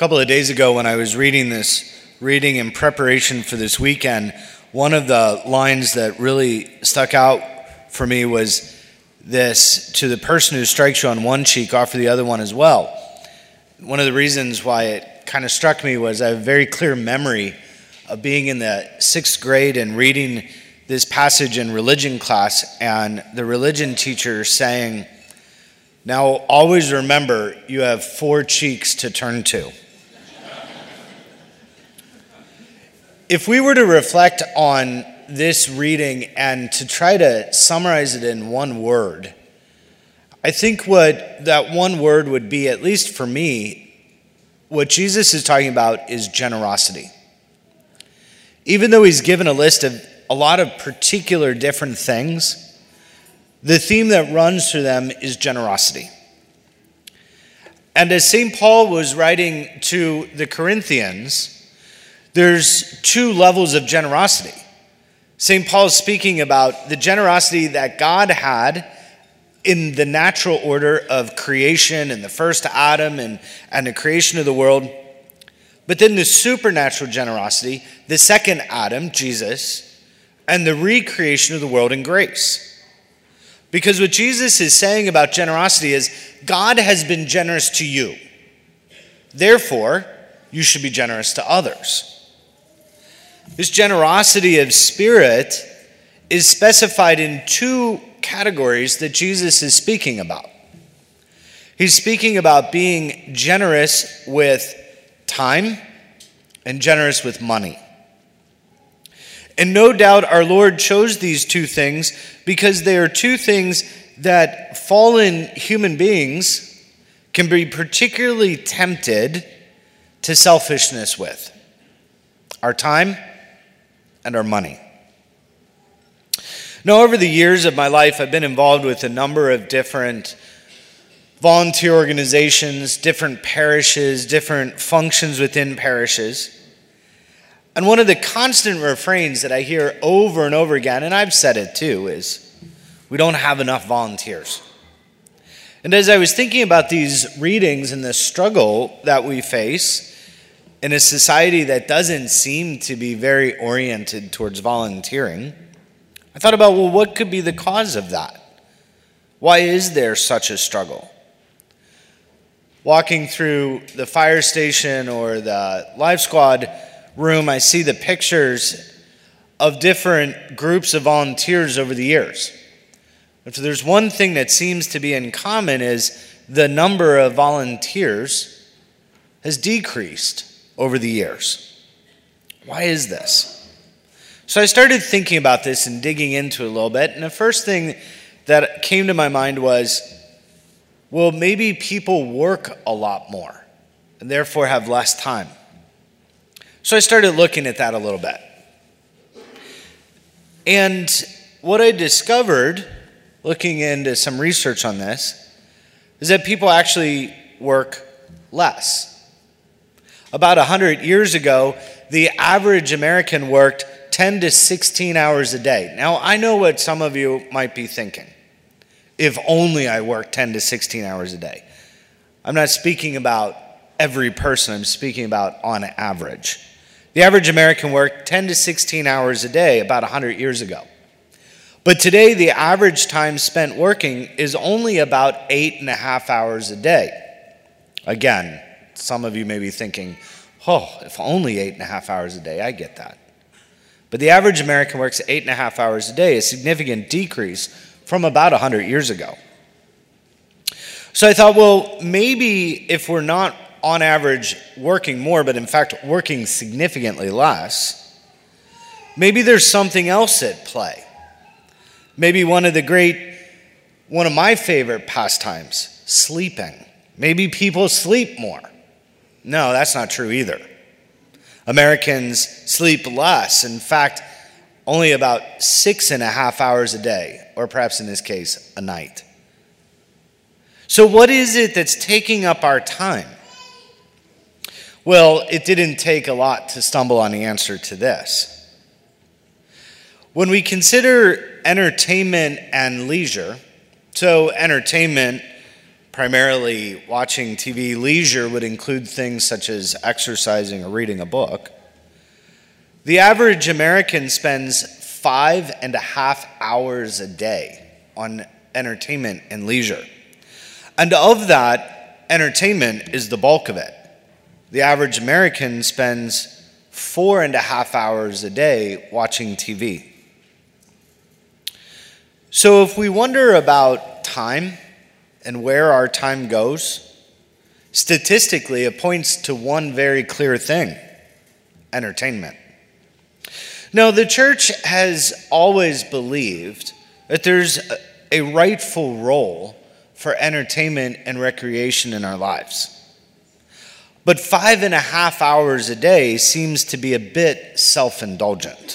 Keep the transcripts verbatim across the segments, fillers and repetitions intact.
couple of days ago when I was reading this reading in preparation for this weekend, one of the lines that really stuck out for me was this: to the person who strikes you on one cheek, offer the other one as well. One of the reasons why it kind of struck me was I have a very clear memory of being in the sixth grade and reading this passage in religion class, and the religion teacher saying, "Now always remember, you have four cheeks to turn to." If we were to reflect on this reading and to try to summarize it in one word, I think what that one word would be, at least for me, what Jesus is talking about is generosity. Even though he's given a list of a lot of particular different things, the theme that runs through them is generosity. And as Saint Paul was writing to the Corinthians, there's two levels of generosity. Saint Paul is speaking about the generosity that God had in the natural order of creation and the first Adam and, and the creation of the world. But then the supernatural generosity, the second Adam, Jesus, and the recreation of the world in grace. Because what Jesus is saying about generosity is God has been generous to you. Therefore, you should be generous to others. This generosity of spirit is specified in two categories that Jesus is speaking about. He's speaking about being generous with time and generous with money. And no doubt our Lord chose these two things because they are two things that fallen human beings can be particularly tempted to selfishness with: our time and our money. Now, over the years of my life, I've been involved with a number of different volunteer organizations, different parishes, different functions within parishes. And one of the constant refrains that I hear over and over again, and I've said it too, is we don't have enough volunteers. And as I was thinking about these readings and the struggle that we face in a society that doesn't seem to be very oriented towards volunteering, I thought about, well, what could be the cause of that? Why is there such a struggle? Walking through the fire station or the Life Squad room, I see the pictures of different groups of volunteers over the years. If there's one thing that seems to be in common, is the number of volunteers has decreased over the years. Why is this? So I started thinking about this and digging into it a little bit, and the first thing that came to my mind was, well, maybe people work a lot more and therefore have less time. So I started looking at that a little bit. And what I discovered, looking into some research on this, is that people actually work less. About one hundred years ago, the average American worked ten to sixteen hours a day. Now, I know what some of you might be thinking. If only I worked ten to sixteen hours a day. I'm not speaking about every person. I'm speaking about on average. The average American worked ten to sixteen hours a day about one hundred years ago. But today, the average time spent working is only about eight and a half hours a day. Again, some of you may be thinking, oh, if only eight and a half hours a day, I get that. But the average American works eight and a half hours a day, a significant decrease from about one hundred years ago. So I thought, well, maybe if we're not on average working more, but in fact working significantly less, maybe there's something else at play. Maybe one of the great, one of my favorite pastimes, sleeping. Maybe people sleep more. No, that's not true either. Americans sleep less. In fact, only about six and a half hours a day, or perhaps in this case, a night. So what is it that's taking up our time? Well, it didn't take a lot to stumble on the answer to this. When we consider entertainment and leisure, so entertainment Primarily watching T V. Leisure would include things such as exercising or reading a book. The average American spends five and a half hours a day on entertainment and leisure. And of that, entertainment is the bulk of it. The average American spends four and a half hours a day watching T V. So if we wonder about time and where our time goes, statistically it points to one very clear thing: entertainment. Now, the church has always believed that there's a rightful role for entertainment and recreation in our lives. But five and a half hours a day seems to be a bit self-indulgent.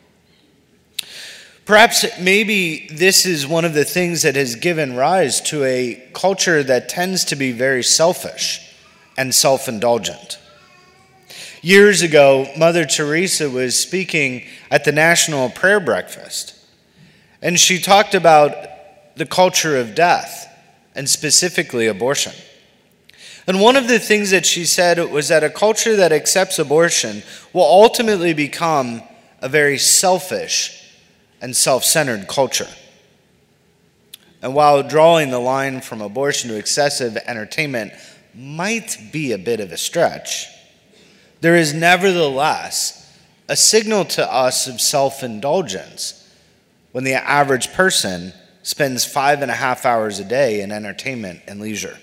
Perhaps maybe this is one of the things that has given rise to a culture that tends to be very selfish and self-indulgent. Years ago, Mother Teresa was speaking at the National Prayer Breakfast, and she talked about the culture of death, and specifically abortion. And one of the things that she said was that a culture that accepts abortion will ultimately become a very selfish and self-centered culture. And while drawing the line from abortion to excessive entertainment might be a bit of a stretch, there is nevertheless a signal to us of self-indulgence when the average person spends five and a half hours a day in entertainment and leisure.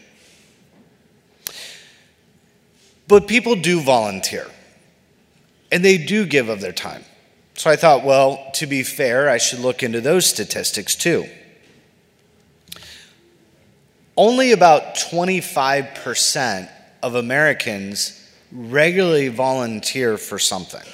But people do volunteer, and they do give of their time. So I thought, well, to be fair, I should look into those statistics too. Only about twenty-five percent of Americans regularly volunteer for something.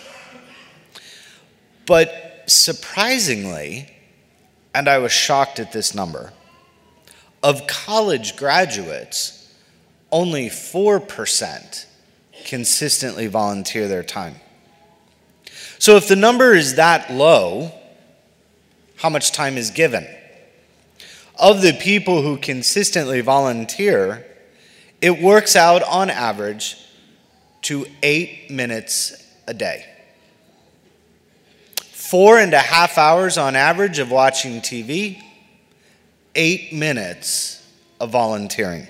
But surprisingly, and I was shocked at this number, of college graduates, only four percent consistently volunteer their time. So if the number is that low, how much time is given? Of the people who consistently volunteer, it works out on average to eight minutes a day. Four and a half hours on average of watching T V, eight minutes of volunteering.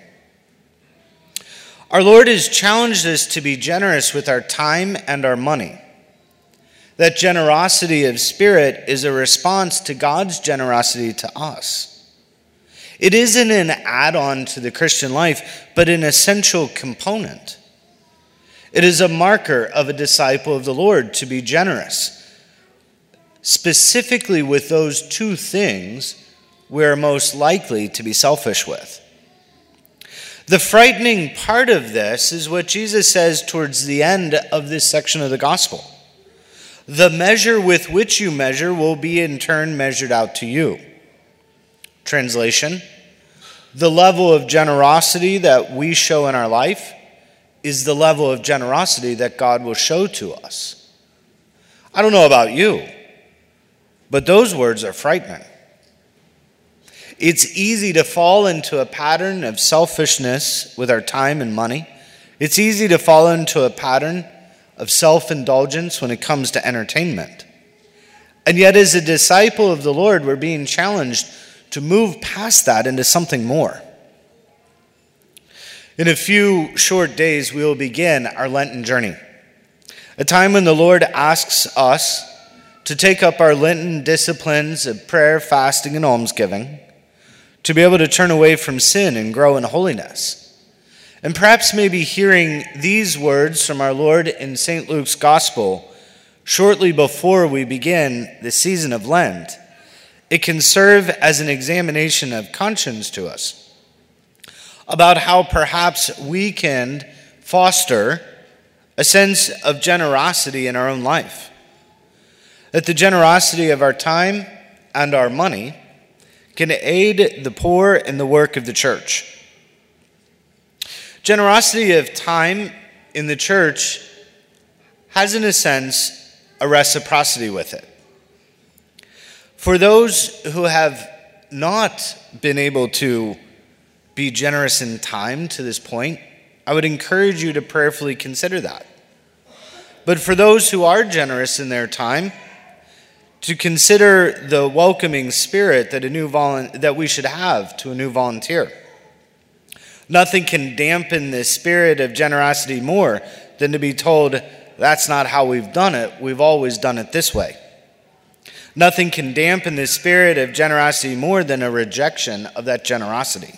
Our Lord has challenged us to be generous with our time and our money. That generosity of spirit is a response to God's generosity to us. It isn't an add-on to the Christian life, but an essential component. It is a marker of a disciple of the Lord to be generous, specifically with those two things we're most likely to be selfish with. The frightening part of this is what Jesus says towards the end of this section of the gospel. The measure with which you measure will be in turn measured out to you. Translation: the level of generosity that we show in our life is the level of generosity that God will show to us. I don't know about you, but those words are frightening. It's easy to fall into a pattern of selfishness with our time and money. It's easy to fall into a pattern of self-indulgence when it comes to entertainment. And yet, as a disciple of the Lord, we're being challenged to move past that into something more. In a few short days, we will begin our Lenten journey, a time when the Lord asks us to take up our Lenten disciplines of prayer, fasting, and almsgiving, to be able to turn away from sin and grow in holiness. And perhaps maybe hearing these words from our Lord in Saint Luke's Gospel shortly before we begin the season of Lent, it can serve as an examination of conscience to us about how perhaps we can foster a sense of generosity in our own life. That the generosity of our time and our money can aid the poor in the work of the church. Generosity of time in the church has, in a sense, a reciprocity with it. For those who have not been able to be generous in time to this point, I would encourage you to prayerfully consider that. But for those who are generous in their time, to consider the welcoming spirit that a new volu- that we should have to a new volunteer. Nothing can dampen this spirit of generosity more than to be told, that's not how we've done it, we've always done it this way. Nothing can dampen the spirit of generosity more than a rejection of that generosity.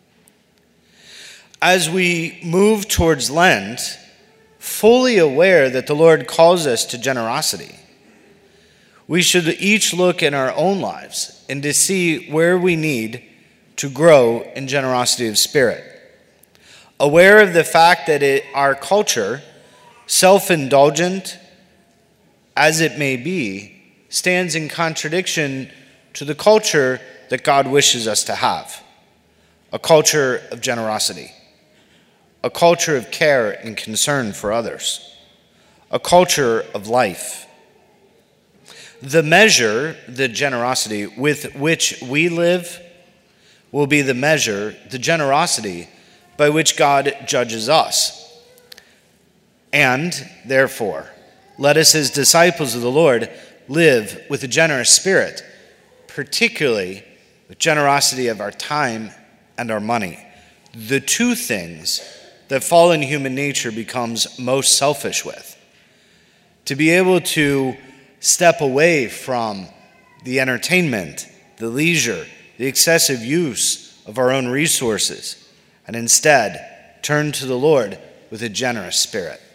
As we move towards Lent, fully aware that the Lord calls us to generosity, we should each look in our own lives and to see where we need to grow in generosity of spirit. Aware of the fact that it, our culture, self-indulgent as it may be, stands in contradiction to the culture that God wishes us to have. A culture of generosity. A culture of care and concern for others. A culture of life. The measure, the generosity with which we live, will be the measure, the generosity by which God judges us. And, therefore, let us as disciples of the Lord live with a generous spirit, particularly with generosity of our time and our money. The two things that fallen human nature becomes most selfish with. To be able to step away from the entertainment, the leisure, the excessive use of our own resources, and instead turn to the Lord with a generous spirit.